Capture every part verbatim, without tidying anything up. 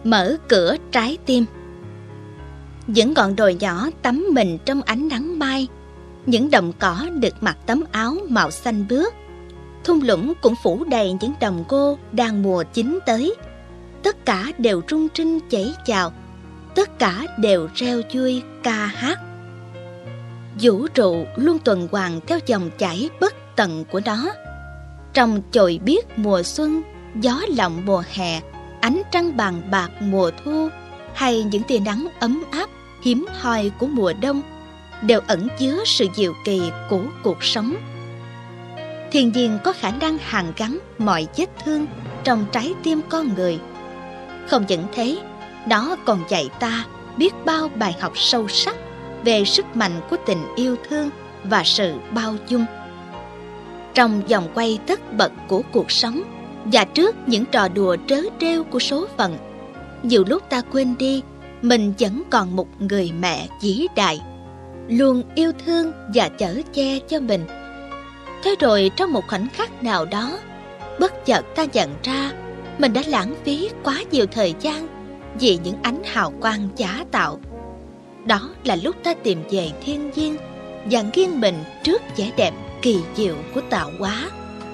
Mở cửa trái tim. Những ngọn đồi nhỏ tắm mình trong ánh nắng mai, những đồng cỏ được mặc tấm áo màu xanh biếc, thung lũng cũng phủ đầy những đồng ngô đang mùa chín tới. Tất cả đều rung rinh chảy chào, tất cả đều reo vui ca hát. Vũ trụ luôn tuần hoàn theo dòng chảy bất tận của nó. Trong chồi biếc mùa xuân, gió lộng mùa hè, ánh trăng vàng bạc mùa thu, hay những tia nắng ấm áp hiếm hoi của mùa đông, đều ẩn chứa sự diệu kỳ của cuộc sống. Thiên nhiên có khả năng hàn gắn mọi vết thương trong trái tim con người. Không những thế, nó còn dạy ta biết bao bài học sâu sắc về sức mạnh của tình yêu thương và sự bao dung. Trong vòng quay tất bật của cuộc sống và trước những trò đùa trớ trêu của số phận, nhiều lúc ta quên đi mình vẫn còn một người mẹ vĩ đại, luôn yêu thương và chở che cho mình. Thế rồi trong một khoảnh khắc nào đó, bất chợt ta nhận ra mình đã lãng phí quá nhiều thời gian vì những ánh hào quang giả tạo. Đó là lúc ta tìm về thiên nhiên và nghiêng mình trước vẻ đẹp kỳ diệu của tạo hóa.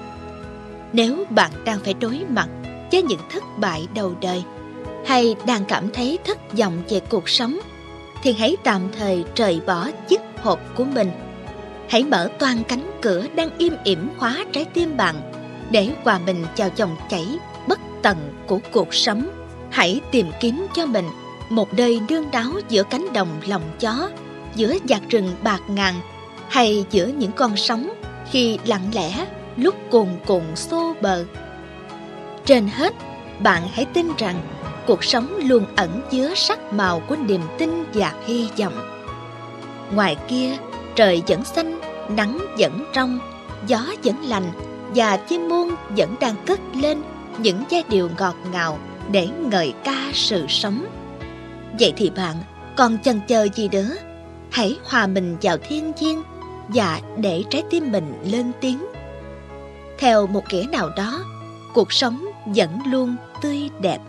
Nếu bạn đang phải đối mặt với những thất bại đầu đời, hay đang cảm thấy thất vọng về cuộc sống, thì hãy tạm thời rời bỏ chiếc hộp của mình. Hãy mở toang cánh cửa đang im ỉm khóa trái tim bạn để hòa mình vào dòng chảy bất tận của cuộc sống. Hãy tìm kiếm cho mình một nơi đương đáo giữa cánh đồng lòng chó, giữa vạt rừng bạt ngàn, hay giữa những con sóng khi lặng lẽ lúc cuồn cuộn xô bờ. Trên hết, bạn hãy tin rằng cuộc sống luôn ẩn chứa sắc màu của niềm tin và hy vọng. Ngoài kia, trời vẫn xanh, nắng vẫn trong, gió vẫn lành, và chim muông vẫn đang cất lên những giai điệu ngọt ngào để ngợi ca sự sống. Vậy thì bạn còn chần chờ gì nữa? Hãy hòa mình vào thiên nhiên và để trái tim mình lên tiếng. Theo một nghĩa nào đó, cuộc sống vẫn luôn tươi đẹp.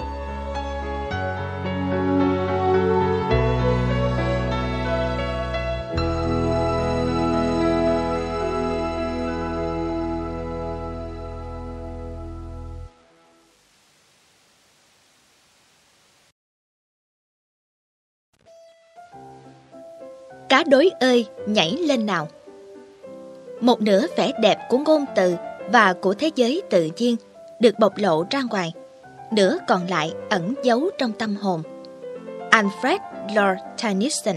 Cá đối ơi, nhảy lên nào! Một nửa vẻ đẹp của ngôn từ và của thế giới tự nhiên được bộc lộ ra ngoài, nửa còn lại ẩn giấu trong tâm hồn. Alfred Lord Tennyson.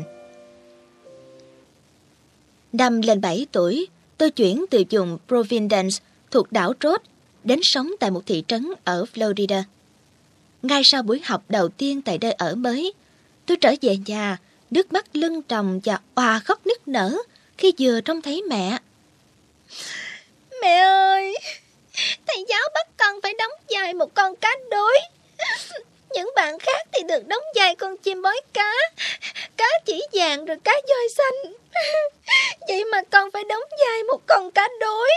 Năm lên bảy tuổi, tôi chuyển từ vùng Providence thuộc đảo Rhode đến sống tại một thị trấn ở Florida. Ngay sau buổi học đầu tiên tại nơi ở mới, tôi trở về nhà, nước mắt lưng tròng và òa khóc nức nở khi vừa trông thấy mẹ. Mẹ ơi, thầy giáo bắt con phải đóng vai một con cá đối. Những bạn khác thì được đóng vai con chim bói cá, cá chỉ vàng rồi cá voi xanh. Vậy mà con phải đóng vai một con cá đối.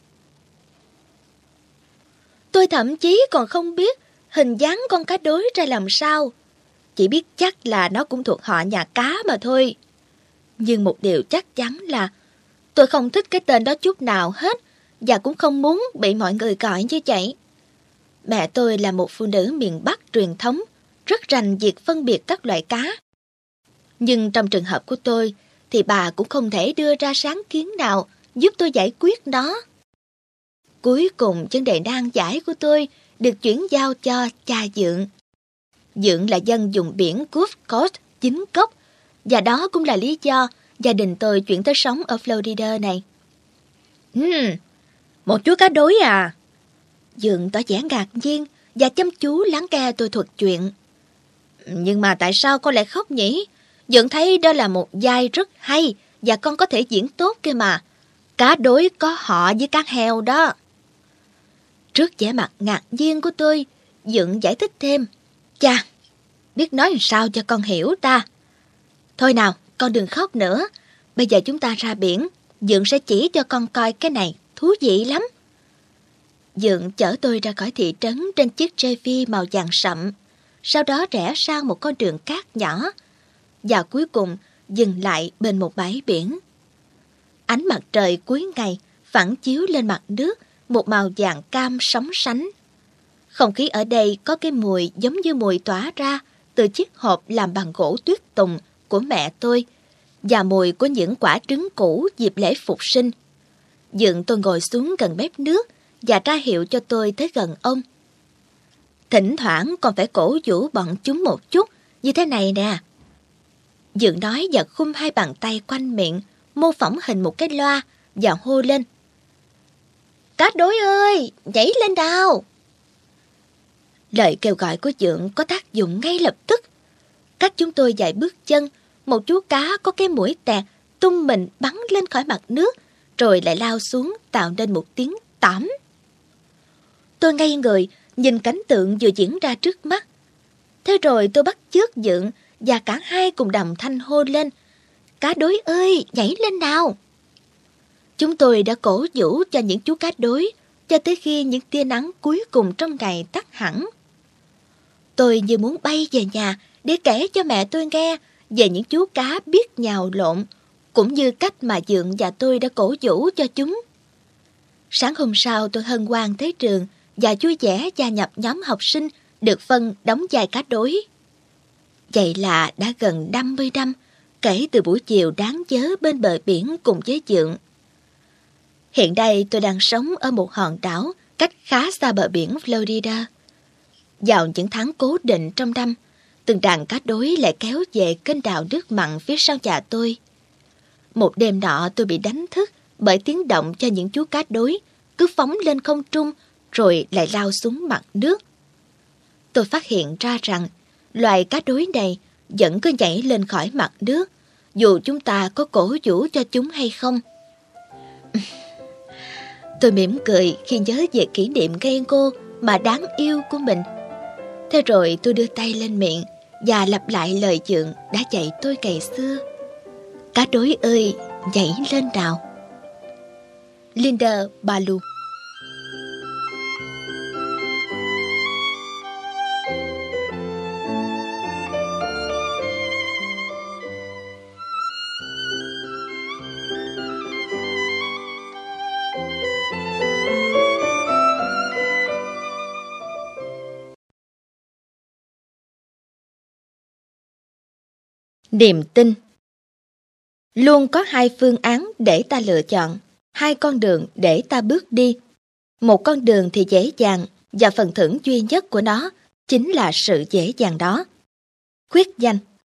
Tôi thậm chí còn không biết hình dáng con cá đối ra làm sao. Chỉ biết chắc là nó cũng thuộc họ nhà cá mà thôi. Nhưng một điều chắc chắn là tôi không thích cái tên đó chút nào hết, và cũng không muốn bị mọi người gọi như vậy. Mẹ tôi là một phụ nữ miền Bắc truyền thống, rất rành việc phân biệt các loại cá. Nhưng trong trường hợp của tôi, thì bà cũng không thể đưa ra sáng kiến nào giúp tôi giải quyết nó. Cuối cùng, vấn đề nan giải của tôi được chuyển giao cho cha Dượng. Dượng là dân vùng biển Gulf Coast chính gốc, và đó cũng là lý do gia đình tôi chuyển tới sống ở Florida này. Ừm, một chú cá đối à? Dượng tỏ vẻ ngạc nhiên và chăm chú lắng nghe tôi thuật chuyện. Nhưng mà tại sao con lại khóc nhỉ? Dượng thấy đó là một vai rất hay và con có thể diễn tốt kia mà. Cá đối có họ với cá heo đó. Trước vẻ mặt ngạc nhiên của tôi, Dượng giải thích thêm. Chà, biết nói làm sao cho con hiểu ta. Thôi nào, con đừng khóc nữa. Bây giờ chúng ta ra biển, Dượng sẽ chỉ cho con coi cái này, thú vị lắm. Dượng chở tôi ra khỏi thị trấn trên chiếc rê phi màu vàng sậm. sau đó rẽ sang một con đường cát nhỏ, và cuối cùng dừng lại bên một bãi biển. Ánh mặt trời cuối ngày phản chiếu lên mặt nước một màu vàng cam sóng sánh. Không khí ở đây có cái mùi giống như mùi tỏa ra từ chiếc hộp làm bằng gỗ tuyết tùng của mẹ tôi và mùi của những quả trứng cũ dịp lễ phục sinh. Dượng tôi ngồi xuống gần bếp nước và ra hiệu cho tôi tới gần ông. Thỉnh thoảng còn phải cổ vũ bọn chúng một chút, như thế này nè. Dượng nói và khum hai bàn tay quanh miệng, mô phỏng hình một cái loa và hô lên. Cá đối ơi, nhảy lên nào! Lời kêu gọi của Dượng có tác dụng ngay lập tức. Cách chúng tôi vài bước chân, một chú cá có cái mũi tẹt tung mình bắn lên khỏi mặt nước, rồi lại lao xuống tạo nên một tiếng tỏm. Tôi ngây người, nhìn cảnh tượng vừa diễn ra trước mắt. Thế rồi tôi bắt chước Dượng và cả hai cùng đồng thanh hô lên. Cá đối ơi, nhảy lên nào! Chúng tôi đã cổ vũ cho những chú cá đối cho tới khi những tia nắng cuối cùng trong ngày tắt hẳn. Tôi như muốn bay về nhà để kể cho mẹ tôi nghe về những chú cá biết nhào lộn, cũng như cách mà Dượng và tôi đã cổ vũ cho chúng. Sáng hôm sau tôi hân hoan tới trường và vui vẻ gia nhập nhóm học sinh được phân đóng vai cá đối. Vậy là đã gần năm mươi năm kể từ buổi chiều đáng nhớ bên bờ biển cùng với Dượng. Hiện đây tôi đang sống ở một hòn đảo cách khá xa bờ biển Florida. Vào những tháng cố định trong năm, từng đàn cá đối lại kéo về kênh đào nước mặn phía sau nhà tôi. Một đêm nọ tôi bị đánh thức bởi tiếng động cho những chú cá đối cứ phóng lên không trung rồi lại lao xuống mặt nước. Tôi phát hiện ra rằng loài cá đối này vẫn cứ nhảy lên khỏi mặt nước, dù chúng ta có cổ vũ cho chúng hay không. Tôi mỉm cười khi nhớ về kỷ niệm ngây ngô mà đáng yêu của mình. Thế rồi tôi đưa tay lên miệng và lặp lại lời Dượng đã dạy tôi ngày xưa. Cá đối ơi, nhảy lên nào! Linda Balu. Niềm tin. Luôn có hai phương án để ta lựa chọn, hai con đường để ta bước đi. Một con đường thì dễ dàng và phần thưởng duy nhất của nó chính là sự dễ dàng đó. Khuyết danh.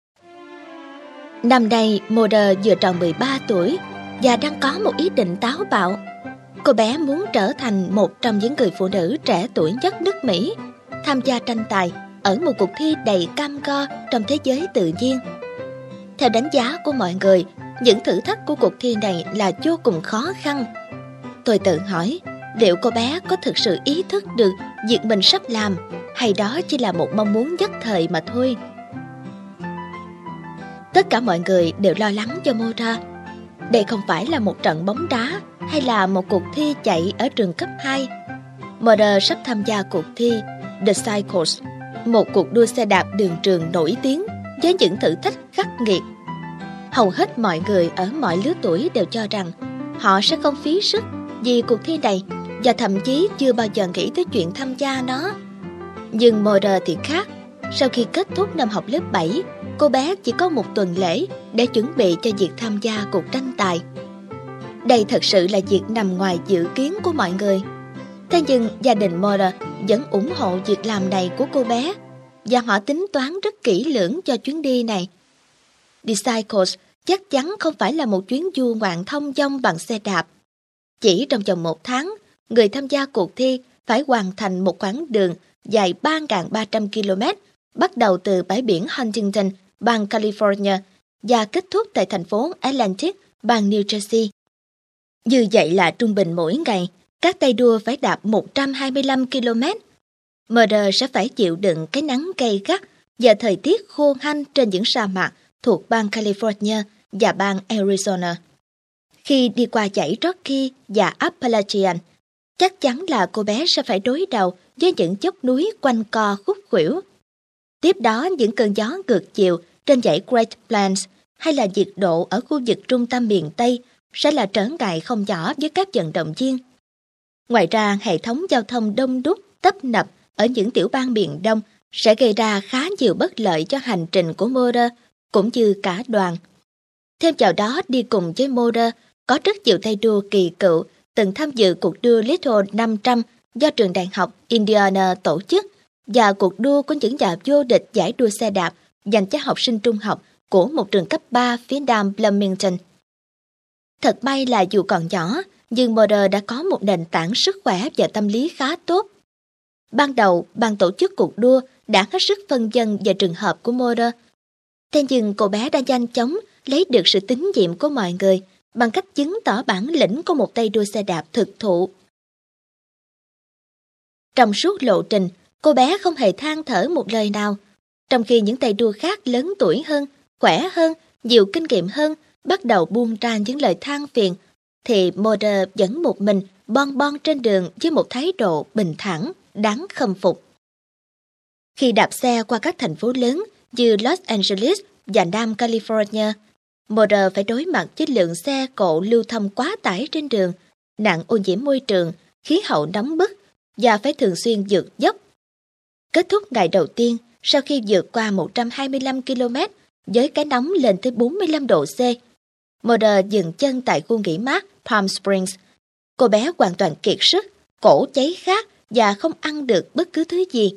Năm nay Mother vừa tròn mười ba tuổi và đang có một ý định táo bạo. Cô bé muốn trở thành một trong những người phụ nữ trẻ tuổi nhất nước Mỹ, tham gia tranh tài ở một cuộc thi đầy cam go trong thế giới tự nhiên. Theo đánh giá của mọi người, những thử thách của cuộc thi này là vô cùng khó khăn. Tôi tự hỏi, liệu cô bé có thực sự ý thức được việc mình sắp làm, hay đó chỉ là một mong muốn nhất thời mà thôi? Tất cả mọi người đều lo lắng cho Mora. Đây không phải là một trận bóng đá hay là một cuộc thi chạy ở trường cấp hai. Mora sắp tham gia cuộc thi The Cycles, một cuộc đua xe đạp đường trường nổi tiếng với những thử thách khắc nghiệt. Hầu hết mọi người ở mọi lứa tuổi đều cho rằng họ sẽ không phí sức vì cuộc thi này và thậm chí chưa bao giờ nghĩ tới chuyện tham gia nó. Nhưng Mora thì khác. Sau khi kết thúc năm học lớp bảy, cô bé chỉ có một tuần lễ để chuẩn bị cho việc tham gia cuộc tranh tài. Đây thật sự là việc nằm ngoài dự kiến của mọi người. Thế nhưng gia đình Mora vẫn ủng hộ việc làm này của cô bé và họ tính toán rất kỹ lưỡng cho chuyến đi này. The Cycles chắc chắn không phải là một chuyến du ngoạn thông dong bằng xe đạp. Chỉ trong vòng một tháng, người tham gia cuộc thi phải hoàn thành một quãng đường dài ba nghìn ba trăm ki lô mét, bắt đầu từ bãi biển Huntington, bang California, và kết thúc tại thành phố Atlantic, bang New Jersey. Như vậy là trung bình mỗi ngày, các tay đua phải đạp một trăm hai mươi lăm ki lô mét. Mother sẽ phải chịu đựng cái nắng gay gắt và thời tiết khô hanh trên những sa mạc thuộc bang California và bang Arizona. Khi đi qua dãy Rocky và Appalachian, chắc chắn là cô bé sẽ phải đối đầu với những dốc núi quanh co khúc khuỷu. Tiếp đó những cơn gió ngược chiều trên dãy Great Plains hay là nhiệt độ ở khu vực trung tâm miền Tây sẽ là trở ngại không nhỏ với các vận động viên. Ngoài ra, hệ thống giao thông đông đúc, tấp nập ở những tiểu bang miền Đông sẽ gây ra khá nhiều bất lợi cho hành trình của Mulder cũng như cả đoàn. Thêm vào đó, đi cùng với Mulder có rất nhiều tay đua kỳ cựu từng tham dự cuộc đua Little năm trăm do trường đại học Indiana tổ chức và cuộc đua của những nhà vô địch giải đua xe đạp dành cho học sinh trung học của một trường cấp ba phía nam Bloomington. Thật may là dù còn nhỏ, nhưng Mulder đã có một nền tảng sức khỏe và tâm lý khá tốt. Ban đầu, ban tổ chức cuộc đua đã hết sức phân vân về trường hợp của Mulder. Thế nhưng cô bé đã nhanh chóng lấy được sự tín nhiệm của mọi người bằng cách chứng tỏ bản lĩnh của một tay đua xe đạp thực thụ. Trong suốt lộ trình, cô bé không hề than thở một lời nào, trong khi những tay đua khác lớn tuổi hơn, khỏe hơn, nhiều kinh nghiệm hơn bắt đầu buông ra những lời than phiền, thì Mulder vẫn một mình bon bon trên đường với một thái độ bình thản, đáng khâm phục. Khi đạp xe qua các thành phố lớn như Los Angeles và Nam California, Mulder phải đối mặt với lượng xe cộ lưu thông quá tải trên đường, nạn ô nhiễm môi trường, khí hậu nóng bức và phải thường xuyên vượt dốc. Kết thúc ngày đầu tiên, sau khi vượt qua một trăm hai mươi lăm ki lô mét với cái nóng lên tới bốn mươi lăm độ C, Mulder dừng chân tại khu nghỉ mát Palm Springs. Cô bé hoàn toàn kiệt sức, cổ cháy khát và không ăn được bất cứ thứ gì.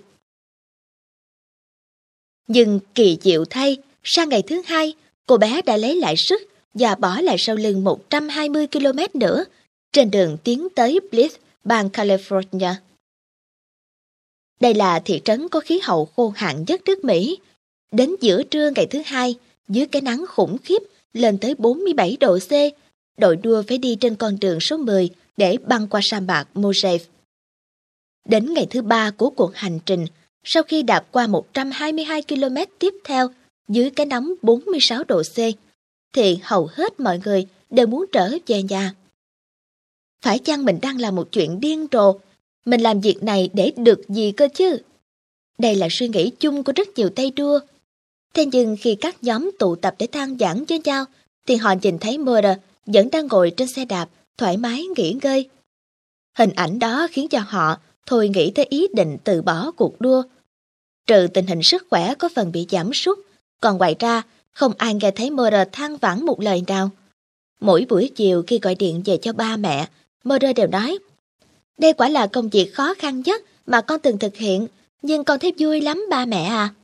Nhưng kỳ diệu thay, sang ngày thứ hai, cô bé đã lấy lại sức và bỏ lại sau lưng một trăm hai mươi ki lô mét nữa trên đường tiến tới Bliss, bang California. Đây là thị trấn có khí hậu khô hạn nhất nước Mỹ. Đến giữa trưa ngày thứ hai, dưới cái nắng khủng khiếp lên tới bốn mươi bảy độ C, đội đua phải đi trên con đường số mười để băng qua sa mạc Mojave. Đến ngày thứ ba của cuộc hành trình, sau khi đạp qua một trăm hai mươi hai ki lô mét tiếp theo dưới cái nóng bốn mươi sáu độ C, thì hầu hết mọi người đều muốn trở về nhà. Phải chăng mình đang làm một chuyện điên rồ? Mình làm việc này để được gì cơ chứ? Đây là suy nghĩ chung của rất nhiều tay đua. Thế nhưng khi các nhóm tụ tập để than vãn với nhau, thì họ nhìn thấy Mulder vẫn đang ngồi trên xe đạp, thoải mái nghỉ ngơi. Hình ảnh đó khiến cho họ thôi nghĩ tới ý định từ bỏ cuộc đua. Trừ tình hình sức khỏe có phần bị giảm sút, còn ngoài ra không ai nghe thấy Mulder than vãn một lời nào. Mỗi buổi chiều khi gọi điện về cho ba mẹ, Mulder đều nói: "Đây quả là công việc khó khăn nhất mà con từng thực hiện, nhưng con thấy vui lắm ba mẹ à."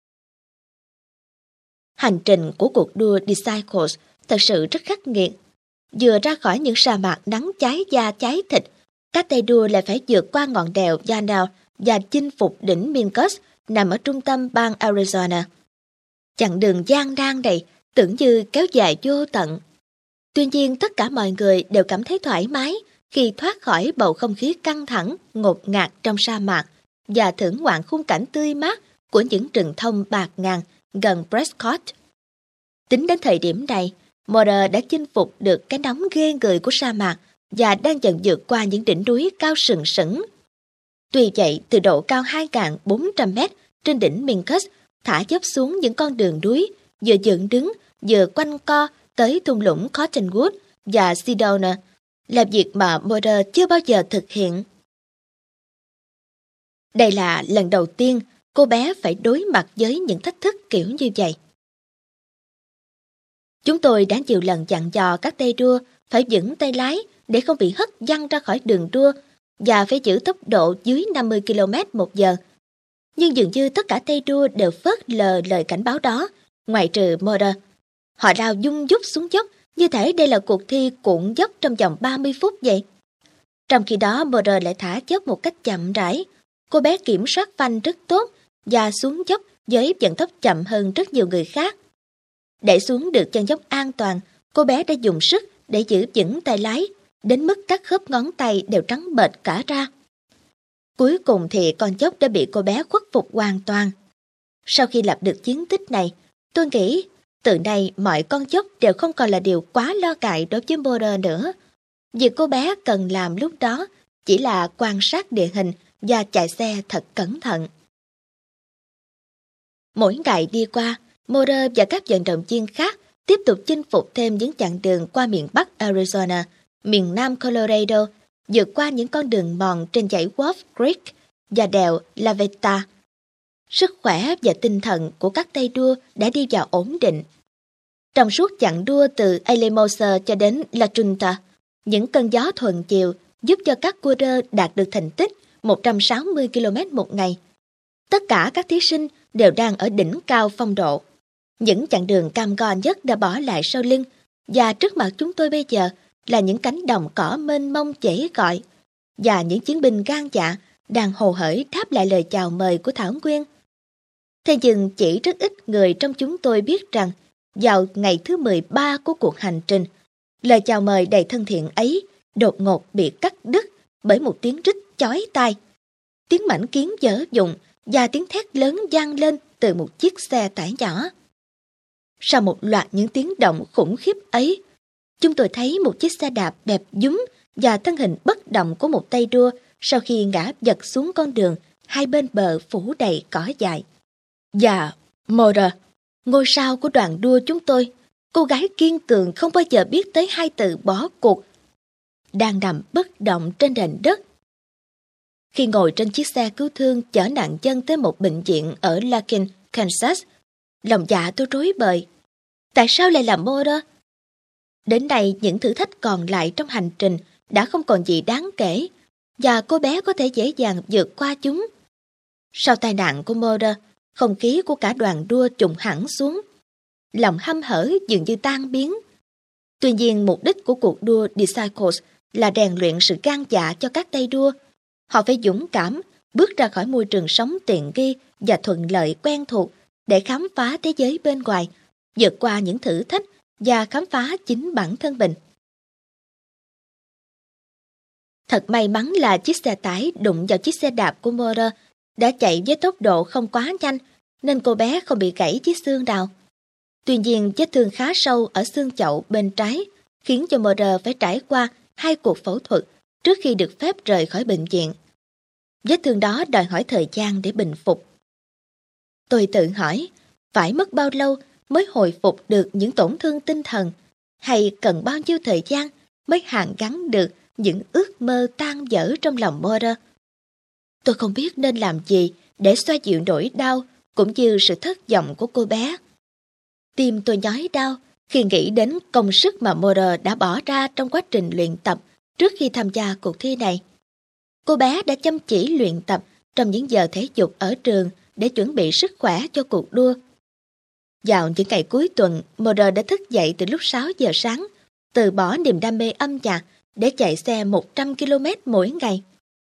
Hành trình của cuộc đua Disciples thật sự rất khắc nghiệt. Vừa ra khỏi những sa mạc nắng cháy da cháy thịt, các tay đua lại phải vượt qua ngọn đèo Yanal và chinh phục đỉnh Mincus nằm ở trung tâm bang Arizona. Chặng đường gian nan này tưởng như kéo dài vô tận. Tuy nhiên tất cả mọi người đều cảm thấy thoải mái khi thoát khỏi bầu không khí căng thẳng, ngột ngạt trong sa mạc và thưởng ngoạn khung cảnh tươi mát của những rừng thông bạt ngàn gần Prescott. Tính đến thời điểm này, Mulder đã chinh phục được cái nóng ghê người của sa mạc và đang dần vượt qua những đỉnh núi cao sừng sững. Tuy vậy, từ độ cao hai nghìn bốn trăm mét trên đỉnh Mincus thả dốc xuống những con đường núi, vừa dựng đứng, vừa quanh co tới thung lũng Cottonwood và Sedona, là việc mà Mulder chưa bao giờ thực hiện. Đây là lần đầu tiên cô bé phải đối mặt với những thách thức kiểu như vậy. Chúng tôi đã nhiều lần dặn dò các tay đua phải vững tay lái để không bị hất văng ra khỏi đường đua và phải giữ tốc độ dưới năm mươi ki lô mét một giờ. Nhưng dường như tất cả tay đua đều phớt lờ lời cảnh báo đó, ngoại trừ Mulder. Họ lao dung dút xuống dốc như thể đây là cuộc thi cuộn dốc trong vòng ba mươi phút vậy. Trong khi đó Mulder lại thả dốc một cách chậm rãi. Cô bé kiểm soát phanh rất tốt và xuống dốc với vận tốc chậm hơn rất nhiều người khác. Để xuống được chân dốc an toàn, cô bé đã dùng sức để giữ vững tay lái, đến mức các khớp ngón tay đều trắng bệch cả ra. Cuối cùng thì con dốc đã bị cô bé khuất phục hoàn toàn. Sau khi lập được chiến tích này, tôi nghĩ từ nay mọi con dốc đều không còn là điều quá lo ngại đối với Mulder nữa. Việc cô bé cần làm lúc đó chỉ là quan sát địa hình và chạy xe thật cẩn thận. Mỗi ngày đi qua, Mulder và các vận động viên khác tiếp tục chinh phục thêm những chặng đường qua miền Bắc Arizona, miền Nam Colorado, vượt qua những con đường mòn trên dãy Wolf Creek và đèo La Veta. Sức khỏe và tinh thần của các tay đua đã đi vào ổn định. Trong suốt chặng đua từ Alamosa cho đến La Junta, những cơn gió thuận chiều giúp cho các cua đơ đạt được thành tích một trăm sáu mươi ki lô mét một ngày. Tất cả các thí sinh đều đang ở đỉnh cao phong độ. Những chặng đường cam go nhất đã bỏ lại sau lưng, và trước mặt chúng tôi bây giờ là những cánh đồng cỏ mênh mông chảy gọi, và những chiến binh gan dạ đang hồ hởi đáp lại lời chào mời của Thảo Nguyên. Thế nhưng chỉ rất ít người trong chúng tôi biết rằng vào ngày thứ mười ba của cuộc hành trình, lời chào mời đầy thân thiện ấy đột ngột bị cắt đứt bởi một tiếng rít chói tai. Tiếng mảnh kiến dở dụng và tiếng thét lớn vang lên từ một chiếc xe tải nhỏ. Sau một loạt những tiếng động khủng khiếp ấy, chúng tôi thấy một chiếc xe đạp đẹp dúm và thân hình bất động của một tay đua sau khi ngã giật xuống con đường hai bên bờ phủ đầy cỏ dại. Và Mulder, ngôi sao của đoàn đua chúng tôi, cô gái kiên cường không bao giờ biết tới hai từ bỏ cuộc, đang nằm bất động trên nền đất. Khi ngồi trên chiếc xe cứu thương chở nạn nhân tới một bệnh viện ở Larkin, Kansas, lòng dạ tôi rối bời. Tại sao lại là Mulder? Đến nay, những thử thách còn lại trong hành trình đã không còn gì đáng kể, và cô bé có thể dễ dàng vượt qua chúng. Sau tai nạn của Mulder, không khí của cả đoàn đua trùng hẳn xuống. Lòng hăm hở dường như tan biến. Tuy nhiên, mục đích của cuộc đua Disciples là rèn luyện sự gan dạ cho các tay đua. Họ phải dũng cảm, bước ra khỏi môi trường sống tiện nghi và thuận lợi quen thuộc để khám phá thế giới bên ngoài, vượt qua những thử thách và khám phá chính bản thân mình. Thật may mắn là chiếc xe tải đụng vào chiếc xe đạp của Mulder đã chạy với tốc độ không quá nhanh, nên cô bé không bị gãy chiếc xương nào. Tuy nhiên, vết thương khá sâu ở xương chậu bên trái khiến cho Mulder phải trải qua hai cuộc phẫu thuật trước khi được phép rời khỏi bệnh viện. Vết thương đó đòi hỏi thời gian để bình phục. Tôi tự hỏi, phải mất bao lâu mới hồi phục được những tổn thương tinh thần, hay cần bao nhiêu thời gian mới hàn gắn được những ước mơ tan vỡ trong lòng Mulder? Tôi không biết nên làm gì để xoa dịu nỗi đau cũng như sự thất vọng của cô bé. Tim tôi nhói đau khi nghĩ đến công sức mà Mulder đã bỏ ra trong quá trình luyện tập trước khi tham gia cuộc thi này. Cô bé đã chăm chỉ luyện tập trong những giờ thể dục ở trường để chuẩn bị sức khỏe cho cuộc đua. Vào những ngày cuối tuần, Mulder đã thức dậy từ lúc sáu giờ sáng, từ bỏ niềm đam mê âm nhạc để chạy xe một trăm ki lô mét mỗi ngày.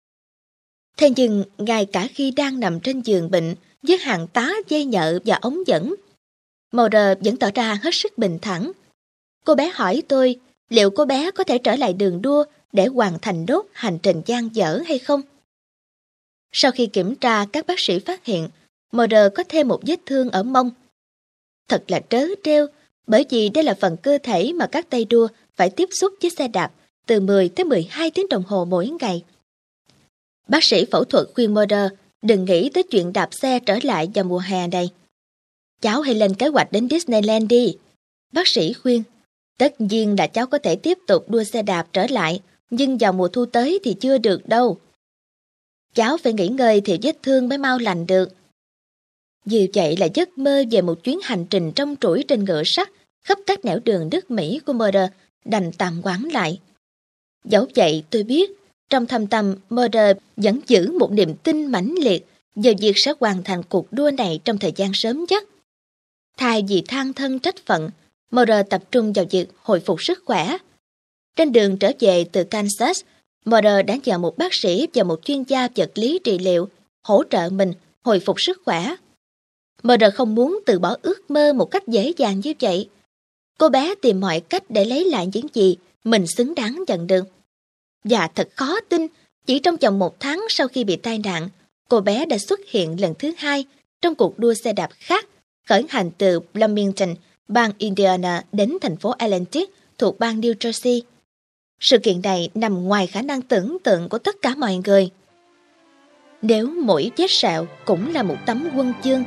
Thế nhưng, ngay cả khi đang nằm trên giường bệnh với hàng tá dây nhợ và ống dẫn, Mulder vẫn tỏ ra hết sức bình thản. Cô bé hỏi tôi liệu cô bé có thể trở lại đường đua để hoàn thành nốt hành trình dang dở hay không. Sau khi kiểm tra, các bác sĩ phát hiện Mulder có thêm một vết thương ở mông. Thật là trớ trêu, bởi vì đây là phần cơ thể mà các tay đua phải tiếp xúc với xe đạp từ mười tới mười hai tiếng đồng hồ mỗi ngày. Bác sĩ phẫu thuật khuyên Mulder đừng nghĩ tới chuyện đạp xe trở lại vào mùa hè này. Cháu hãy lên kế hoạch đến Disneyland đi, bác sĩ khuyên. Tất nhiên là cháu có thể tiếp tục đua xe đạp trở lại, nhưng vào mùa thu tới thì chưa được đâu. Cháu phải nghỉ ngơi thì vết thương mới mau lành được. Dù vậy là giấc mơ về một chuyến hành trình trong trũi trên ngựa sắt khắp các nẻo đường nước Mỹ của Mulder đành tạm hoãn lại. Dẫu vậy tôi biết, trong thâm tâm Mulder vẫn giữ một niềm tin mãnh liệt về việc sẽ hoàn thành cuộc đua này trong thời gian sớm nhất. Thay vì than thân trách phận, Mulder tập trung vào việc hồi phục sức khỏe. Trên đường trở về từ Kansas, Mulder đã nhờ một bác sĩ và một chuyên gia vật lý trị liệu hỗ trợ mình hồi phục sức khỏe. Mulder không muốn từ bỏ ước mơ một cách dễ dàng như vậy. Cô bé tìm mọi cách để lấy lại những gì mình xứng đáng nhận được. Và thật khó tin, chỉ trong vòng một tháng sau khi bị tai nạn, cô bé đã xuất hiện lần thứ hai trong cuộc đua xe đạp khác, khởi hành từ Bloomington, bang Indiana đến thành phố Atlantic thuộc bang New Jersey. Sự kiện này nằm ngoài khả năng tưởng tượng của tất cả mọi người. Nếu mỗi vết sẹo cũng là một tấm huân chương,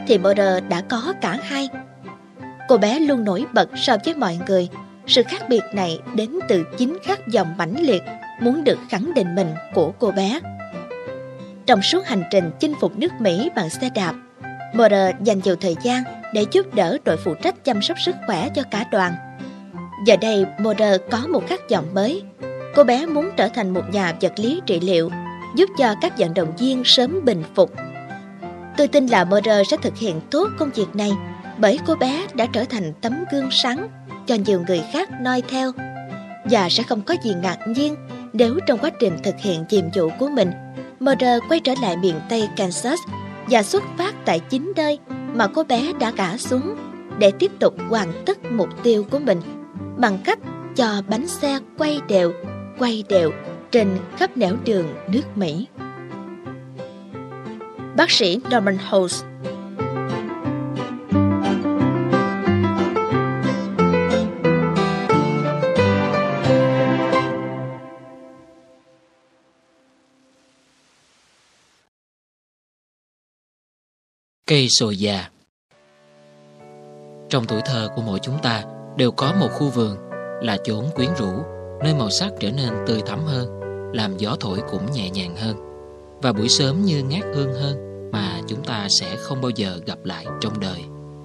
thì Mother đã có cả hai. Cô bé luôn nổi bật so với mọi người. Sự khác biệt này đến từ chính khát vọng mãnh liệt muốn được khẳng định mình của cô bé. Trong suốt hành trình chinh phục nước Mỹ bằng xe đạp, Mother dành nhiều thời gian để giúp đỡ đội phụ trách chăm sóc sức khỏe cho cả đoàn. Giờ đây, Mother có một khát vọng mới. Cô bé muốn trở thành một nhà vật lý trị liệu, giúp cho các vận động viên sớm bình phục. Tôi tin là Mother sẽ thực hiện tốt công việc này, bởi cô bé đã trở thành tấm gương sáng cho nhiều người khác noi theo. Và sẽ không có gì ngạc nhiên nếu trong quá trình thực hiện nhiệm vụ của mình, Mother quay trở lại miền Tây Kansas và xuất phát tại chính nơi mà cô bé đã ngã xuống để tiếp tục hoàn tất mục tiêu của mình bằng cách cho bánh xe quay đều, quay đều trên khắp nẻo đường nước Mỹ. Bác sĩ Norman Holtz. Cây sồi già. Trong tuổi thơ của mỗi chúng ta đều có một khu vườn là chốn quyến rũ, nơi màu sắc trở nên tươi thắm hơn, làm gió thổi cũng nhẹ nhàng hơn, và buổi sớm như ngát hương hơn mà chúng ta sẽ không bao giờ gặp lại trong đời.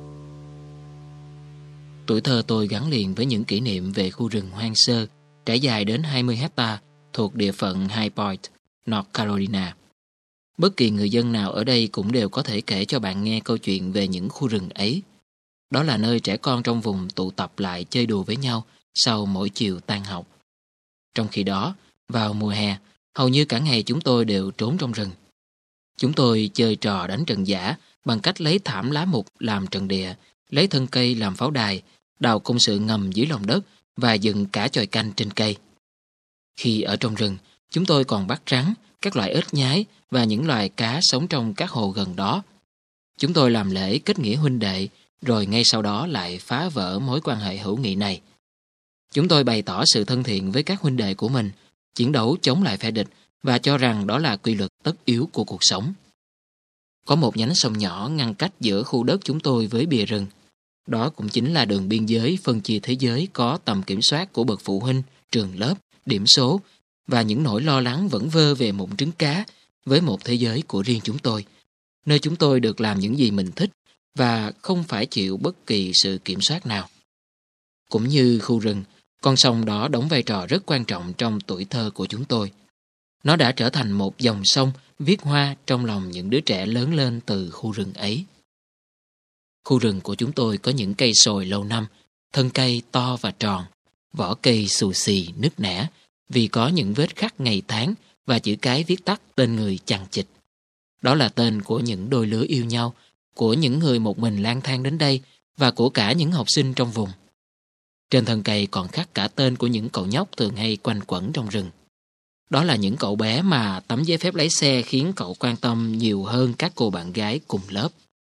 Tuổi thơ tôi gắn liền với những kỷ niệm về khu rừng hoang sơ trải dài đến hai mươi hecta thuộc địa phận High Point, North Carolina. Bất kỳ người dân nào ở đây cũng đều có thể kể cho bạn nghe câu chuyện về những khu rừng ấy. Đó là nơi trẻ con trong vùng tụ tập lại chơi đùa với nhau sau mỗi chiều tan học. Trong khi đó, vào mùa hè, hầu như cả ngày chúng tôi đều trốn trong rừng. Chúng tôi chơi trò đánh trận giả bằng cách lấy thảm lá mục làm trận địa, lấy thân cây làm pháo đài, đào công sự ngầm dưới lòng đất và dựng cả chòi canh trên cây. Khi ở trong rừng, chúng tôi còn bắt rắn, các loại ếch nhái và những loài cá sống trong các hồ gần đó. Chúng tôi làm lễ kết nghĩa huynh đệ, rồi ngay sau đó lại phá vỡ mối quan hệ hữu nghị này. Chúng tôi bày tỏ sự thân thiện với các huynh đệ của mình, chiến đấu chống lại phe địch và cho rằng đó là quy luật tất yếu của cuộc sống. Có một nhánh sông nhỏ ngăn cách giữa khu đất chúng tôi với bìa rừng. Đó cũng chính là đường biên giới phân chia thế giới có tầm kiểm soát của bậc phụ huynh, trường lớp, điểm số và những nỗi lo lắng vẩn vơ về mụn trứng cá với một thế giới của riêng chúng tôi, nơi chúng tôi được làm những gì mình thích và không phải chịu bất kỳ sự kiểm soát nào. Cũng như khu rừng, con sông đó đóng vai trò rất quan trọng trong tuổi thơ của chúng tôi. Nó đã trở thành một dòng sông viết hoa trong lòng những đứa trẻ lớn lên từ khu rừng ấy. Khu rừng của chúng tôi có những cây sồi lâu năm, thân cây to và tròn, vỏ cây xù xì, nứt nẻ vì có những vết khắc ngày tháng và chữ cái viết tắt tên người chằng chịt. Đó là tên của những đôi lứa yêu nhau, của những người một mình lang thang đến đây và của cả những học sinh trong vùng. Trên thân cây còn khắc cả tên của những cậu nhóc thường hay quanh quẩn trong rừng. Đó là những cậu bé mà tấm giấy phép lái xe khiến cậu quan tâm nhiều hơn các cô bạn gái cùng lớp.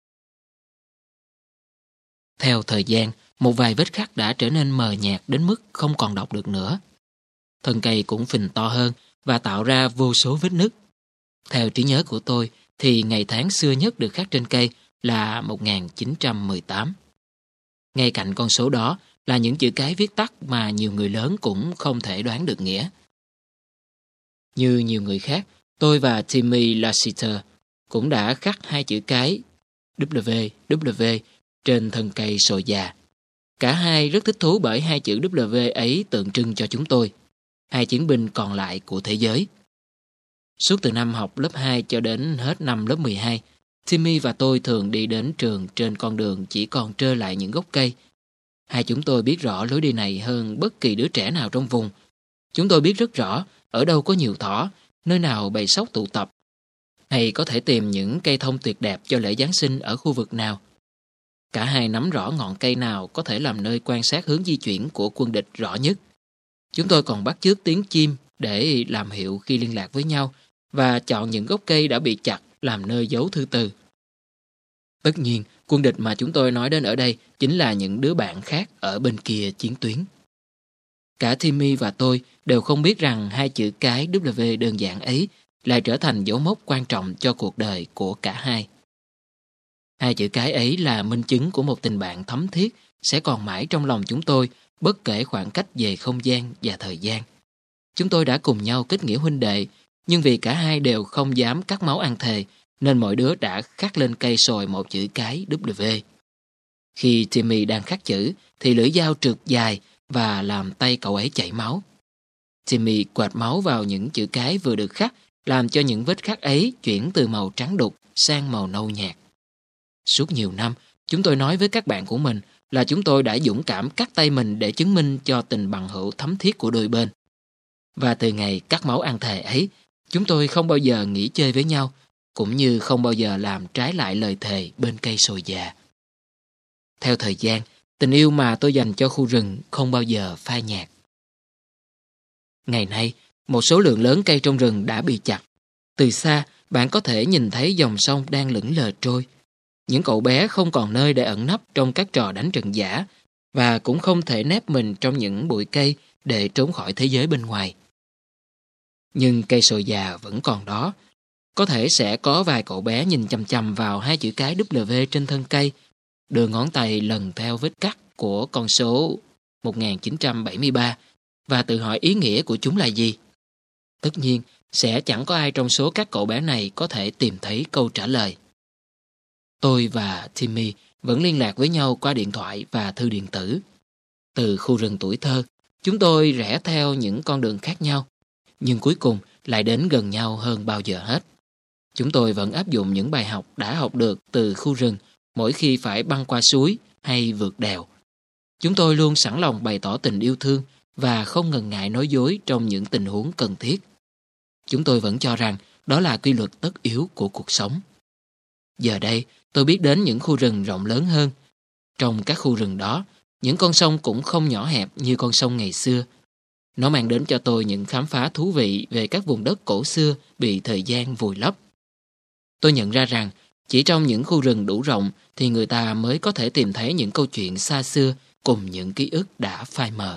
Theo thời gian, một vài vết khắc đã trở nên mờ nhạt đến mức không còn đọc được nữa. Thân cây cũng phình to hơn và tạo ra vô số vết nứt. Theo trí nhớ của tôi thì ngày tháng xưa nhất được khắc trên cây là một nghìn chín trăm mười tám. Ngay cạnh con số đó là những chữ cái viết tắt mà nhiều người lớn cũng không thể đoán được nghĩa. Như nhiều người khác, tôi và Timmy Lassiter cũng đã khắc hai chữ cái W W trên thân cây sồi già. Cả hai rất thích thú bởi hai chữ W ấy tượng trưng cho chúng tôi, hai chiến binh còn lại của thế giới. Suốt từ năm học lớp hai cho đến hết năm lớp mười hai, Timmy và tôi thường đi đến trường trên con đường chỉ còn trơ lại những gốc cây. Hai chúng tôi biết rõ lối đi này hơn bất kỳ đứa trẻ nào trong vùng. Chúng tôi biết rất rõ ở đâu có nhiều thỏ, nơi nào bầy sóc tụ tập, hay có thể tìm những cây thông tuyệt đẹp cho lễ Giáng sinh ở khu vực nào. Cả hai nắm rõ ngọn cây nào có thể làm nơi quan sát hướng di chuyển của quân địch rõ nhất. Chúng tôi còn bắt chước tiếng chim để làm hiệu khi liên lạc với nhau và chọn những gốc cây đã bị chặt làm nơi giấu thư từ. Tất nhiên, quân địch mà chúng tôi nói đến ở đây chính là những đứa bạn khác ở bên kia chiến tuyến. Cả Timmy và tôi đều không biết rằng hai chữ cái W đơn giản ấy lại trở thành dấu mốc quan trọng cho cuộc đời của cả hai. Hai chữ cái ấy là minh chứng của một tình bạn thấm thiết sẽ còn mãi trong lòng chúng tôi, bất kể khoảng cách về không gian và thời gian. Chúng tôi đã cùng nhau kết nghĩa huynh đệ, nhưng vì cả hai đều không dám cắt máu ăn thề, nên mỗi đứa đã khắc lên cây sồi một chữ cái W. Khi Timmy đang khắc chữ, thì lưỡi dao trượt dài và làm tay cậu ấy chảy máu. Timmy quệt máu vào những chữ cái vừa được khắc, làm cho những vết khắc ấy chuyển từ màu trắng đục sang màu nâu nhạt. Suốt nhiều năm, chúng tôi nói với các bạn của mình là chúng tôi đã dũng cảm cắt tay mình để chứng minh cho tình bằng hữu thấm thiết của đôi bên. Và từ ngày cắt máu ăn thề ấy, chúng tôi không bao giờ nghỉ chơi với nhau, cũng như không bao giờ làm trái lại lời thề bên cây sồi già. Theo thời gian, tình yêu mà tôi dành cho khu rừng không bao giờ phai nhạt. Ngày nay, một số lượng lớn cây trong rừng đã bị chặt. Từ xa, bạn có thể nhìn thấy dòng sông đang lững lờ trôi. Những cậu bé không còn nơi để ẩn nấp trong các trò đánh trận giả, và cũng không thể nép mình trong những bụi cây để trốn khỏi thế giới bên ngoài. Nhưng cây sồi già vẫn còn đó. Có thể sẽ có vài cậu bé nhìn chằm chằm vào hai chữ cái W trên thân cây, đưa ngón tay lần theo vết cắt của con số một nghìn chín trăm bảy mươi ba và tự hỏi ý nghĩa của chúng là gì. Tất nhiên, sẽ chẳng có ai trong số các cậu bé này có thể tìm thấy câu trả lời. Tôi và Timmy vẫn liên lạc với nhau qua điện thoại và thư điện tử. Từ khu rừng tuổi thơ, chúng tôi rẽ theo những con đường khác nhau, nhưng cuối cùng lại đến gần nhau hơn bao giờ hết. Chúng tôi vẫn áp dụng những bài học đã học được từ khu rừng mỗi khi phải băng qua suối hay vượt đèo. Chúng tôi luôn sẵn lòng bày tỏ tình yêu thương và không ngần ngại nói dối trong những tình huống cần thiết. Chúng tôi vẫn cho rằng đó là quy luật tất yếu của cuộc sống. Giờ đây, tôi biết đến những khu rừng rộng lớn hơn. Trong các khu rừng đó, những con sông cũng không nhỏ hẹp như con sông ngày xưa. Nó mang đến cho tôi những khám phá thú vị về các vùng đất cổ xưa bị thời gian vùi lấp. Tôi nhận ra rằng chỉ trong những khu rừng đủ rộng thì người ta mới có thể tìm thấy những câu chuyện xa xưa cùng những ký ức đã phai mờ.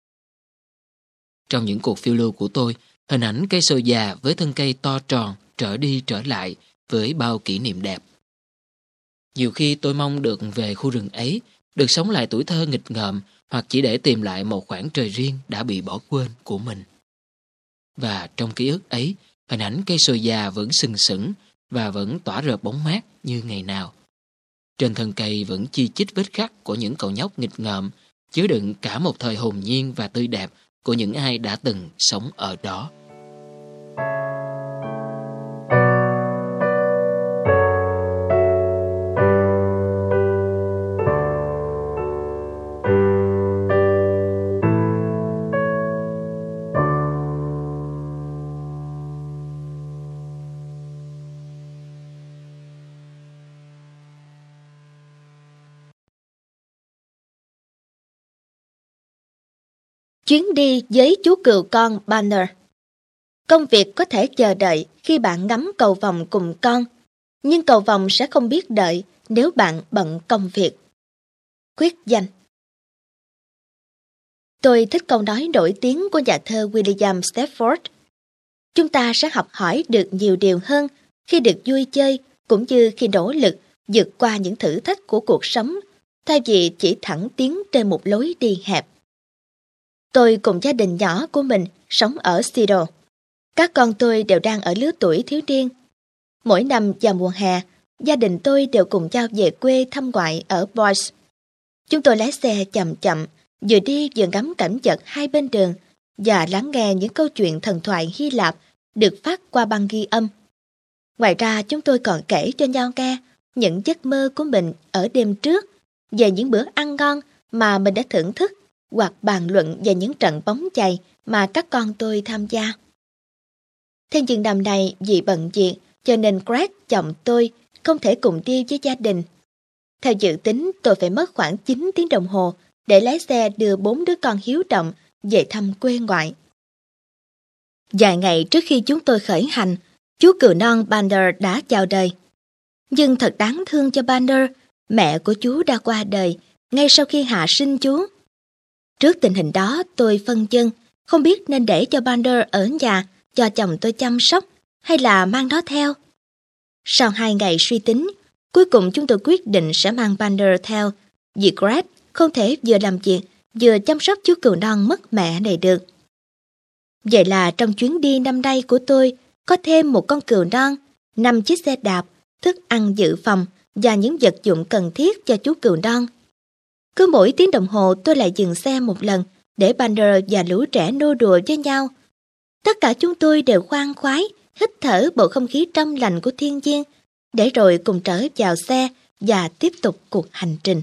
Trong những cuộc phiêu lưu của tôi, hình ảnh cây sồi già với thân cây to tròn trở đi trở lại với bao kỷ niệm đẹp. Nhiều khi tôi mong được về khu rừng ấy, được sống lại tuổi thơ nghịch ngợm hoặc chỉ để tìm lại một khoảng trời riêng đã bị bỏ quên của mình. Và trong ký ức ấy, hình ảnh cây sồi già vẫn sừng sững và vẫn tỏa rợp bóng mát như ngày nào. Trên thân cây vẫn chi chít vết khắc của những cậu nhóc nghịch ngợm, chứa đựng cả một thời hồn nhiên và tươi đẹp của những ai đã từng sống ở đó. Chuyến đi với chú cừu con Banner. Công việc có thể chờ đợi khi bạn ngắm cầu vồng cùng con, nhưng cầu vồng sẽ không biết đợi nếu bạn bận công việc. Quyết danh. Tôi thích câu nói nổi tiếng của nhà thơ William Stafford. Chúng ta sẽ học hỏi được nhiều điều hơn khi được vui chơi cũng như khi nỗ lực vượt qua những thử thách của cuộc sống, thay vì chỉ thẳng tiến trên một lối đi hẹp. Tôi cùng gia đình nhỏ của mình sống ở Seattle. Các con tôi đều đang ở lứa tuổi thiếu niên. Mỗi năm vào mùa hè, gia đình tôi đều cùng nhau về quê thăm ngoại ở Boise. Chúng tôi lái xe chậm chậm, vừa đi vừa ngắm cảnh vật hai bên đường và lắng nghe những câu chuyện thần thoại Hy Lạp được phát qua băng ghi âm. Ngoài ra, chúng tôi còn kể cho nhau nghe những giấc mơ của mình ở đêm trước, về những bữa ăn ngon mà mình đã thưởng thức, hoặc bàn luận về những trận bóng chày mà các con tôi tham gia. Thế nhưng năm nay vì bận việc cho nên Greg, chồng tôi, không thể cùng đi với gia đình. Theo dự tính, tôi phải mất khoảng chín tiếng đồng hồ để lái xe đưa bốn đứa con hiếu động về thăm quê ngoại. Vài ngày trước khi chúng tôi khởi hành, chú cừu non Banner đã chào đời. Nhưng thật đáng thương cho Banner, mẹ của chú đã qua đời ngay sau khi hạ sinh chú. Trước tình hình đó, tôi phân vân, không biết nên để cho Banner ở nhà cho chồng tôi chăm sóc hay là mang nó theo. Sau hai ngày suy tính, Cuối cùng chúng tôi quyết định sẽ mang Bander theo, vì Greg không thể vừa làm việc vừa chăm sóc chú cừu non mất mẹ này được. Vậy là trong chuyến đi năm nay của tôi có thêm một con cừu non, năm chiếc xe đạp, thức ăn dự phòng và những vật dụng cần thiết cho chú cừu non. Cứ mỗi tiếng đồng hồ tôi lại dừng xe một lần để Bander và lũ trẻ nô đùa với nhau. Tất cả chúng tôi đều khoan khoái, hít thở bầu không khí trong lành của thiên nhiên, để rồi cùng trở vào xe và tiếp tục cuộc hành trình.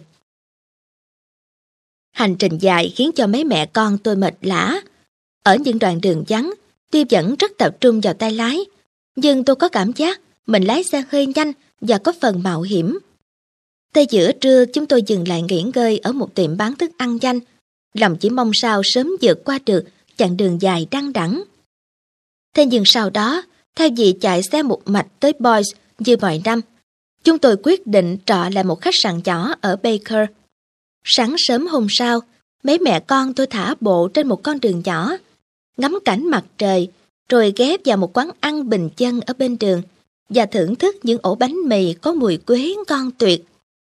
Hành trình dài khiến cho mấy mẹ con tôi mệt lả. Ở những đoạn đường vắng, tuy vẫn rất tập trung vào tay lái, nhưng tôi có cảm giác mình lái xe hơi nhanh và có phần mạo hiểm. Tới giữa trưa chúng tôi dừng lại nghỉ ngơi ở một tiệm bán thức ăn nhanh, lòng chỉ mong sao sớm vượt qua được chặng đường dài đăng đẳng. Thế nhưng sau đó, thay vì chạy xe một mạch tới Boise như mọi năm, chúng tôi quyết định trọ lại một khách sạn nhỏ ở Baker. Sáng sớm hôm sau, mấy mẹ con tôi thả bộ trên một con đường nhỏ, ngắm cảnh mặt trời, rồi ghé vào một quán ăn bình dân ở bên đường và thưởng thức những ổ bánh mì có mùi quế ngon tuyệt.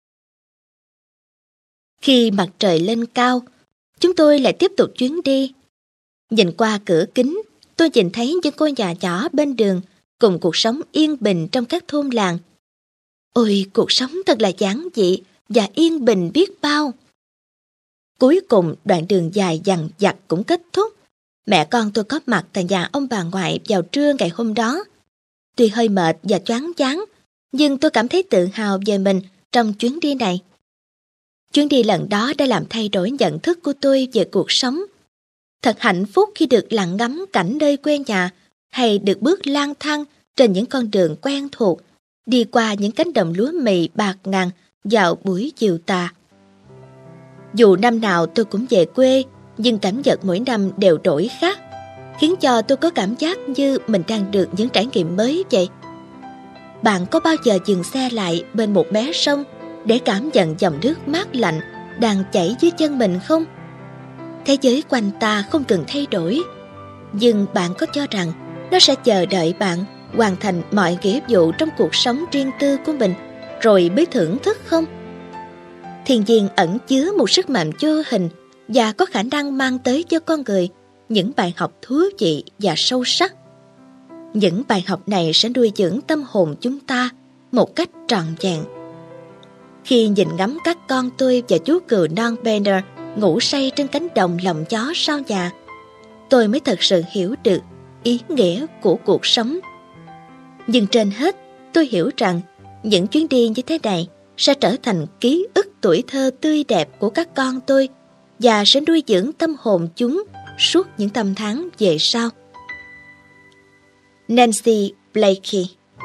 Khi mặt trời lên cao, chúng tôi lại tiếp tục chuyến đi. Nhìn qua cửa kính, tôi nhìn thấy những ngôi nhà nhỏ bên đường cùng cuộc sống yên bình trong các thôn làng. Ôi, cuộc sống thật là giản dị và yên bình biết bao. Cuối cùng đoạn đường dài dằng dặc cũng kết thúc. Mẹ con tôi có mặt tại nhà ông bà ngoại vào trưa ngày hôm đó. Tuy hơi mệt và choáng váng, nhưng tôi cảm thấy tự hào về mình trong chuyến đi này. Chuyến đi lần đó đã làm thay đổi nhận thức của tôi về cuộc sống. Thật hạnh phúc khi được lặng ngắm cảnh nơi quê nhà hay được bước lang thang trên những con đường quen thuộc, đi qua những cánh đồng lúa mì bạt ngàn vào buổi chiều tà. Dù năm nào tôi cũng về quê, nhưng cảm nhận mỗi năm đều đổi khác, khiến cho tôi có cảm giác như mình đang được những trải nghiệm mới vậy. Bạn có bao giờ dừng xe lại bên một mé sông để cảm nhận dòng nước mát lạnh đang chảy dưới chân mình không? Thế giới quanh ta không cần thay đổi, nhưng bạn có cho rằng nó sẽ chờ đợi bạn hoàn thành mọi nghĩa vụ trong cuộc sống riêng tư của mình rồi mới thưởng thức không? Thiên nhiên ẩn chứa một sức mạnh vô hình và có khả năng mang tới cho con người những bài học thú vị và sâu sắc. Những bài học này sẽ nuôi dưỡng tâm hồn chúng ta một cách trọn vẹn. Khi nhìn ngắm các con tôi và chú cừu non Bander ngủ say trên cánh đồng lộng gió sau nhà, tôi mới thật sự hiểu được ý nghĩa của cuộc sống. Nhưng trên hết, tôi hiểu rằng những chuyến đi như thế này sẽ trở thành ký ức tuổi thơ tươi đẹp của các con tôi và sẽ nuôi dưỡng tâm hồn chúng suốt những năm tháng về sau. Nancy Blakey.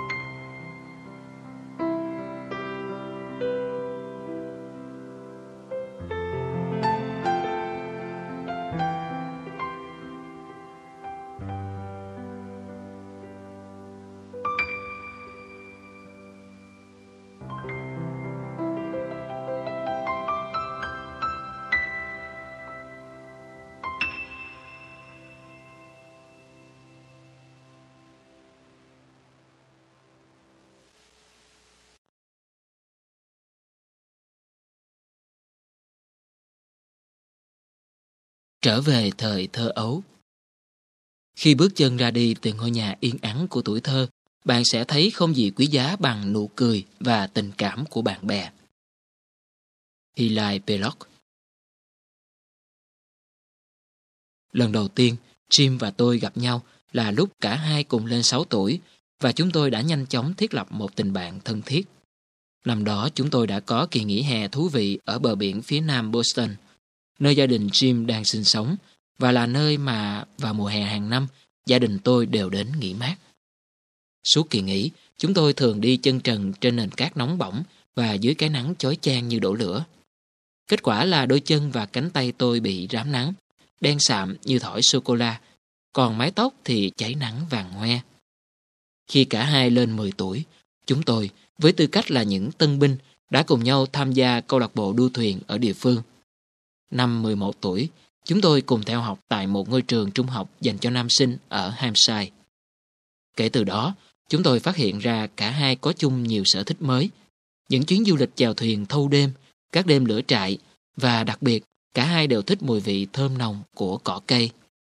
Trở về thời thơ ấu. Khi bước chân ra đi từ ngôi nhà yên ắng của tuổi thơ, bạn sẽ thấy không gì quý giá bằng nụ cười và tình cảm của bạn bè. Eli Belloc. Lần đầu tiên, Jim và tôi gặp nhau là lúc cả hai cùng lên sáu tuổi và chúng tôi đã nhanh chóng thiết lập một tình bạn thân thiết. Năm đó chúng tôi đã có kỳ nghỉ hè thú vị ở bờ biển phía nam Boston, nơi gia đình Jim đang sinh sống và là nơi mà vào mùa hè hàng năm gia đình tôi đều đến nghỉ mát. Suốt kỳ nghỉ, chúng tôi thường đi chân trần trên nền cát nóng bỏng và dưới cái nắng chói chang như đổ lửa. Kết quả là đôi chân và cánh tay tôi bị rám nắng, đen sạm như thỏi sô-cô-la, còn mái tóc thì cháy nắng vàng hoe. Khi cả hai lên mười tuổi, chúng tôi, với tư cách là những tân binh, đã cùng nhau tham gia câu lạc bộ đua thuyền ở địa phương. Năm mười một tuổi, chúng tôi cùng theo học tại một ngôi trường trung học dành cho nam sinh ở Hampshire. Kể từ đó, chúng tôi phát hiện ra cả hai có chung nhiều sở thích mới. những chuyến du lịch chèo thuyền thâu đêm, các đêm lửa trại và đặc biệt cả hai đều thích mùi vị thơm nồng của cỏ cây.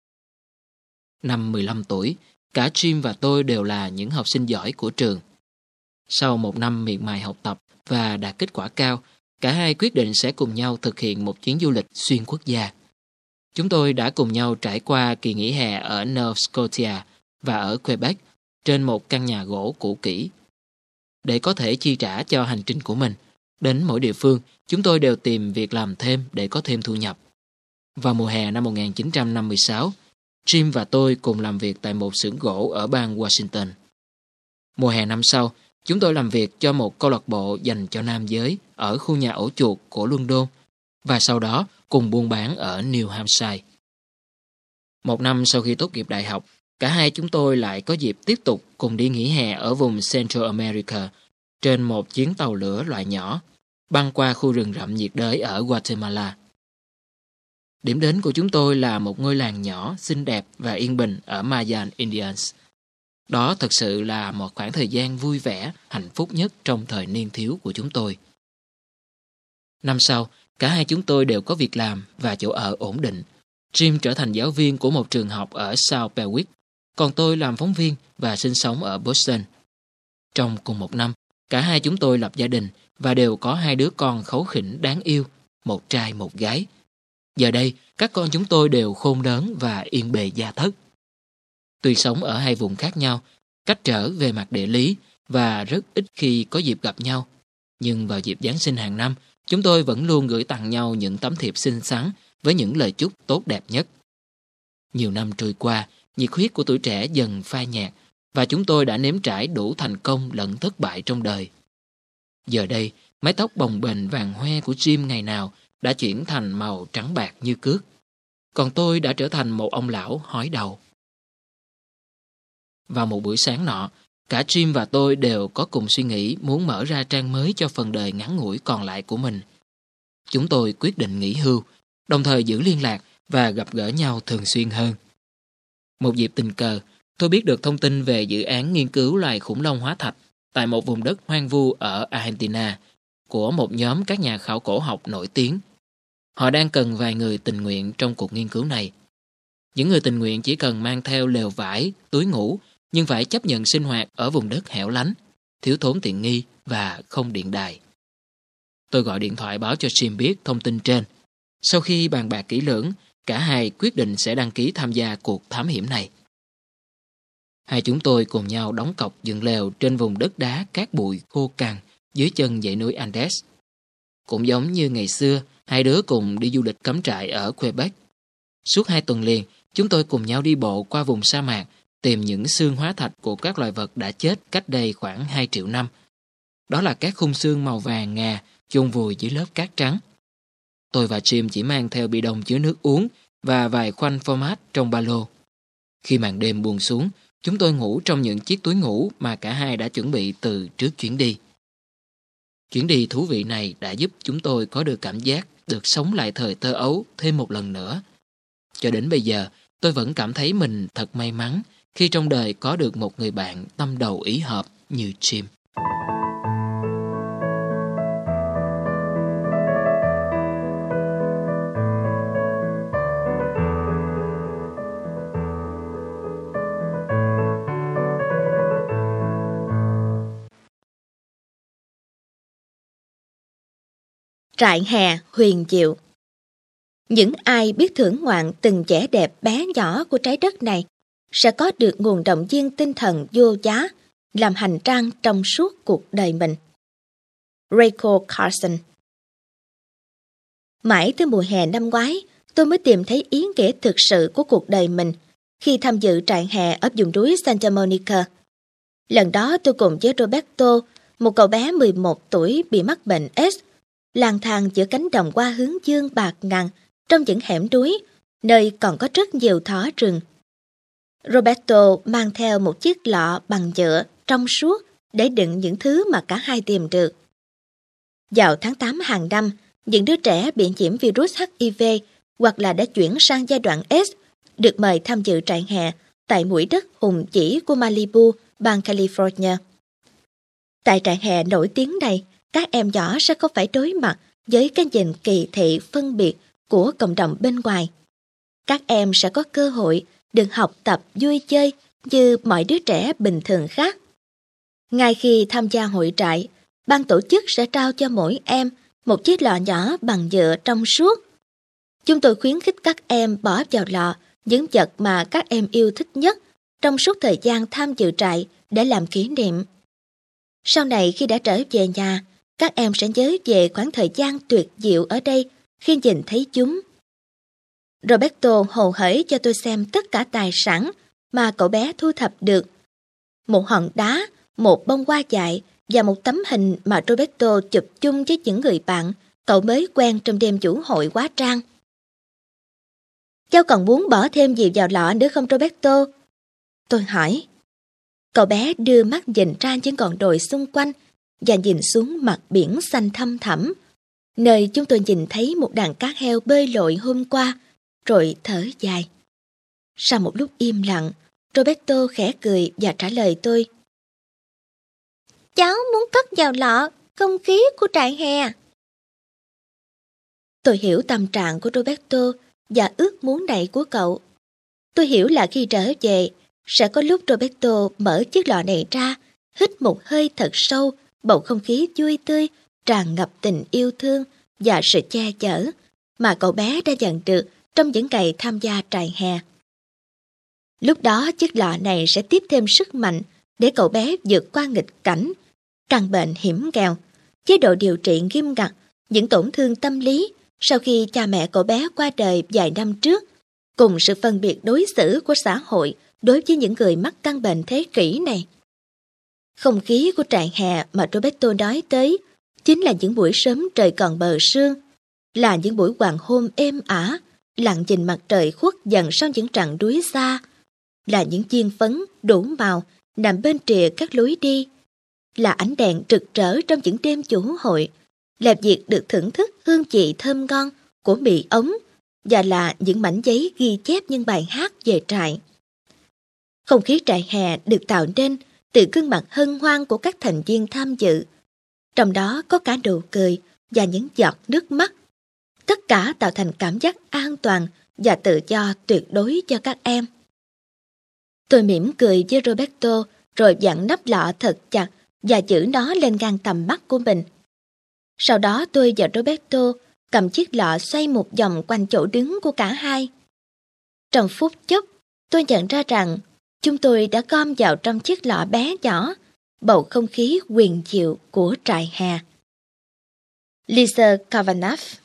Năm mười lăm tuổi, cả Jim và tôi đều là những học sinh giỏi của trường. Sau một năm miệt mài học tập và đạt kết quả cao, cả hai quyết định sẽ cùng nhau thực hiện một chuyến du lịch xuyên quốc gia. Chúng tôi đã cùng nhau trải qua kỳ nghỉ hè ở Nova Scotia và ở Quebec trên một căn nhà gỗ cũ kỹ. Để có thể chi trả cho hành trình của mình, đến mỗi địa phương, chúng tôi đều tìm việc làm thêm để có thêm thu nhập. Vào mùa hè năm một nghìn chín trăm năm mươi sáu, Jim và tôi cùng làm việc tại một xưởng gỗ ở bang Washington. Mùa hè năm sau, chúng tôi làm việc cho một câu lạc bộ dành cho nam giới ở khu nhà ổ chuột của London và sau đó cùng buôn bán ở New Hampshire. Một năm sau khi tốt nghiệp đại học, cả hai chúng tôi lại có dịp tiếp tục cùng đi nghỉ hè ở vùng Central America trên một chuyến tàu lửa loại nhỏ, băng qua khu rừng rậm nhiệt đới ở Guatemala. Điểm đến của chúng tôi là một ngôi làng nhỏ, xinh đẹp và yên bình ở Mayan Indians. Đó thật sự là một khoảng thời gian vui vẻ, hạnh phúc nhất trong thời niên thiếu của chúng tôi. Năm sau, cả hai chúng tôi đều có việc làm và chỗ ở ổn định. Jim trở thành giáo viên của một trường học ở South Berwick, còn tôi làm phóng viên và sinh sống ở Boston. Trong cùng một năm, cả hai chúng tôi lập gia đình và đều có hai đứa con kháu khỉnh đáng yêu, một trai một gái. Giờ đây, các con chúng tôi đều khôn lớn và yên bề gia thất. Tuy sống ở hai vùng khác nhau, cách trở về mặt địa lý và rất ít khi có dịp gặp nhau, nhưng vào dịp Giáng sinh hàng năm, chúng tôi vẫn luôn gửi tặng nhau những tấm thiệp xinh xắn với những lời chúc tốt đẹp nhất. Nhiều năm trôi qua, nhiệt huyết của tuổi trẻ dần phai nhạt và chúng tôi đã nếm trải đủ thành công lẫn thất bại trong đời. Giờ đây, mái tóc bồng bềnh vàng hoe của Jim ngày nào đã chuyển thành màu trắng bạc như cước, còn tôi đã trở thành một ông lão hói đầu. Vào một buổi sáng nọ, cả Jim và tôi đều có cùng suy nghĩ muốn mở ra trang mới cho phần đời ngắn ngủi còn lại của mình. Chúng tôi quyết định nghỉ hưu, đồng thời giữ liên lạc và gặp gỡ nhau thường xuyên hơn. Một dịp tình cờ, tôi biết được thông tin về dự án nghiên cứu loài khủng long hóa thạch tại một vùng đất hoang vu ở Argentina của một nhóm các nhà khảo cổ học nổi tiếng. Họ đang cần vài người tình nguyện trong cuộc nghiên cứu này. Những người tình nguyện chỉ cần mang theo lều vải, túi ngủ, nhưng phải chấp nhận sinh hoạt ở vùng đất hẻo lánh, thiếu thốn tiện nghi và không điện đài. Tôi gọi điện thoại báo cho Jim biết thông tin trên. Sau khi bàn bạc kỹ lưỡng, cả hai quyết định sẽ đăng ký tham gia cuộc thám hiểm này. Hai chúng tôi cùng nhau đóng cọc dựng lều trên vùng đất đá cát bụi khô cằn dưới chân dãy núi Andes. Cũng giống như ngày xưa, hai đứa cùng đi du lịch cắm trại ở Quebec. Suốt hai tuần liền, chúng tôi cùng nhau đi bộ qua vùng sa mạc, tìm những xương hóa thạch của các loài vật đã chết cách đây khoảng hai triệu năm. Đó là các khung xương màu vàng ngà chôn vùi dưới lớp cát trắng. Tôi và Jim chỉ mang theo bi đông chứa nước uống và vài khoanh format trong ba lô. Khi màn đêm buông xuống, chúng tôi ngủ trong những chiếc túi ngủ mà cả hai đã chuẩn bị từ trước chuyến đi. Chuyến đi thú vị này đã giúp chúng tôi có được cảm giác được sống lại thời thơ ấu thêm một lần nữa. Cho đến bây giờ, tôi vẫn cảm thấy mình thật may mắn khi trong đời có được một người bạn tâm đầu ý hợp như Jim. Trại hè huyền diệu. Những ai biết thưởng ngoạn từng vẻ đẹp bé nhỏ của trái đất này sẽ có được nguồn động viên tinh thần vô giá làm hành trang trong suốt cuộc đời mình. Rachel Carson. Mãi tới mùa hè năm ngoái, tôi mới tìm thấy ý nghĩa thực sự của cuộc đời mình khi tham dự trại hè ở vùng núi Santa Monica. Lần đó tôi cùng với Roberto, một cậu bé mười một tuổi bị mắc bệnh AIDS, lang thang giữa cánh đồng hoa hướng dương bạt ngàn trong những hẻm núi, nơi còn có rất nhiều thỏ rừng. Roberto mang theo một chiếc lọ bằng nhựa trong suốt để đựng những thứ mà cả hai tìm được. Vào tháng tám hàng năm, những đứa trẻ bị nhiễm virus H I V hoặc là đã chuyển sang giai đoạn AIDS được mời tham dự trại hè tại mũi đất hùng vĩ của Malibu, bang California. Tại trại hè nổi tiếng này, các em nhỏ sẽ không phải đối mặt với cái nhìn kỳ thị phân biệt của cộng đồng bên ngoài. Các em sẽ có cơ hội được học tập vui chơi như mọi đứa trẻ bình thường khác. Ngay khi tham gia hội trại, ban tổ chức sẽ trao cho mỗi em một chiếc lọ nhỏ bằng nhựa trong suốt. Chúng tôi khuyến khích các em bỏ vào lọ những vật mà các em yêu thích nhất trong suốt thời gian tham dự trại để làm kỷ niệm. Sau này khi đã trở về nhà, các em sẽ nhớ về khoảng thời gian tuyệt diệu ở đây khi nhìn thấy chúng. Roberto hồ hởi cho tôi xem tất cả tài sản mà cậu bé thu thập được. Một hòn đá, một bông hoa dại và một tấm hình mà Roberto chụp chung với những người bạn cậu mới quen trong đêm chủ hội hóa trang. Cháu còn muốn bỏ thêm gì vào lọ nữa không Roberto? Tôi hỏi. Cậu bé đưa mắt nhìn ra những ngọn đồi xung quanh và nhìn xuống mặt biển xanh thăm thẳm, nơi chúng tôi nhìn thấy một đàn cá heo bơi lội hôm qua, rồi thở dài. Sau một lúc im lặng, Roberto khẽ cười và trả lời tôi. Cháu muốn cất vào lọ không khí của trại hè. Tôi hiểu tâm trạng của Roberto và ước muốn này của cậu. Tôi hiểu là khi trở về, sẽ có lúc Roberto mở chiếc lọ này ra, hít một hơi thật sâu, bầu không khí vui tươi, tràn ngập tình yêu thương và sự che chở mà cậu bé đã nhận được trong những ngày tham gia trại hè. Lúc đó chiếc lọ này sẽ tiếp thêm sức mạnh để cậu bé vượt qua nghịch cảnh, căn bệnh hiểm nghèo, chế độ điều trị nghiêm ngặt, những tổn thương tâm lý sau khi cha mẹ cậu bé qua đời vài năm trước, cùng sự phân biệt đối xử của xã hội đối với những người mắc căn bệnh thế kỷ này. Không khí của trại hè mà Roberto nói tới chính là những buổi sớm trời còn bờ sương, là những buổi hoàng hôn êm ả, lặng nhìn mặt trời khuất dần sau những trận núi xa, là những chiên phấn đủ màu nằm bên rìa các lối đi, là ánh đèn rực rỡ trong những đêm chủ hội, là việc được thưởng thức hương vị thơm ngon của mì ống và là những mảnh giấy ghi chép những bài hát về trại. Không khí trại hè được tạo nên từ gương mặt hân hoan của các thành viên tham dự, trong đó có cả nụ cười và những giọt nước mắt. Tất cả tạo thành cảm giác an toàn và tự do tuyệt đối cho các em. Tôi mỉm cười với Roberto rồi dặn nắp lọ thật chặt và giữ nó lên ngang tầm mắt của mình. Sau đó tôi và Roberto cầm chiếc lọ xoay một vòng quanh chỗ đứng của cả hai. Trong phút chốc, tôi nhận ra rằng chúng tôi đã gom vào trong chiếc lọ bé nhỏ bầu không khí huyền diệu của trại hè. Lisa Kavanagh.